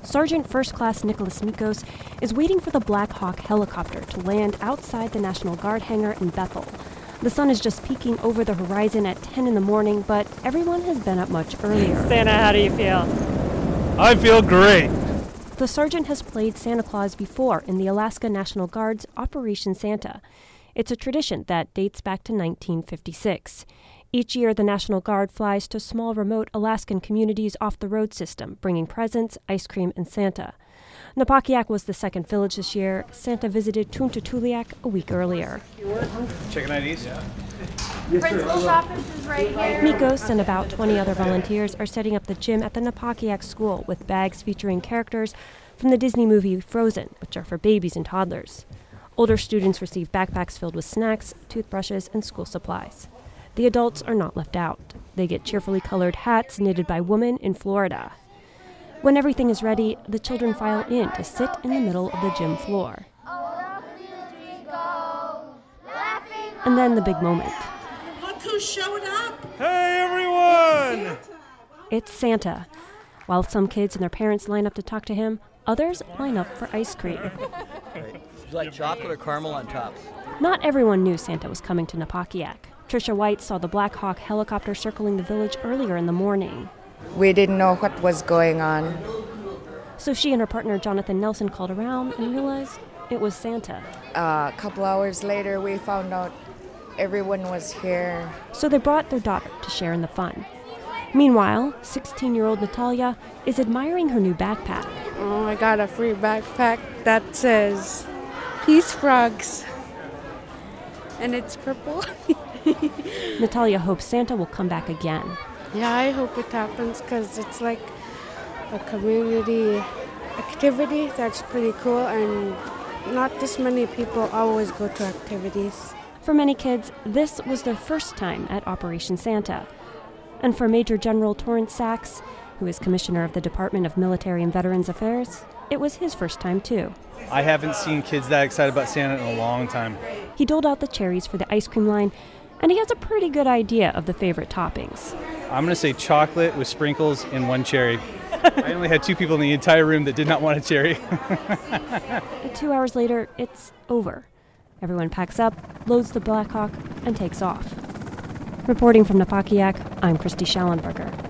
Sergeant First Class Nicholas Mikos is waiting for the Black Hawk helicopter to land outside the National Guard hangar in Bethel. The sun is just peeking over the horizon at 10 in the morning, but everyone has been up much earlier. Santa, how do you feel? I feel great. The sergeant has played Santa Claus before in the Alaska National Guard's Operation Santa. It's a tradition that dates back to 1956. Each year, the National Guard flies to small, remote Alaskan communities off the road system, bringing presents, ice cream, and Santa. Napakiak was the second village this year. Santa visited Tuntatuliak a week earlier. Checking IDs? Yeah. Principal's office is right here. Mikos and about 20 other volunteers are setting up the gym at the Napakiak school with bags featuring characters from the Disney movie Frozen, which are for babies and toddlers. Older students receive backpacks filled with snacks, toothbrushes, and school supplies. The adults are not left out. They get cheerfully colored hats knitted by women in Florida. When everything is ready, the children file in to sit in the middle of the gym floor. And then the big moment. Look who showed up! Hey, everyone! It's Santa. While some kids and their parents line up to talk to him, others line up for ice cream. Would you like chocolate or caramel on top? Not everyone knew Santa was coming to Napakiak. Tricia White saw the Black Hawk helicopter circling the village earlier in the morning. We didn't know what was going on. So she and her partner Jonathan Nelson called around and realized it was Santa. A couple hours later, we found out everyone was here. So they brought their daughter to share in the fun. Meanwhile, 16-year-old Natalia is admiring her new backpack. Oh, I got a free backpack that says Peace Frogs. And it's purple. Natalia hopes Santa will come back again. Yeah, I hope it happens because it's like a community activity that's pretty cool, and not this many people always go to activities. For many kids, this was their first time at Operation Santa. And for Major General Torrance Sachs, who is Commissioner of the Department of Military and Veterans Affairs, it was his first time too. I haven't seen kids that excited about Santa in a long time. He doled out the cherries for the ice cream line, and he has a pretty good idea of the favorite toppings. I'm going to say chocolate with sprinkles and one cherry. I only had 2 people in the entire room that did not want a cherry. 2 hours later, it's over. Everyone packs up, loads the Black Hawk, and takes off. Reporting from Napakiak, I'm Christy Schallenberger.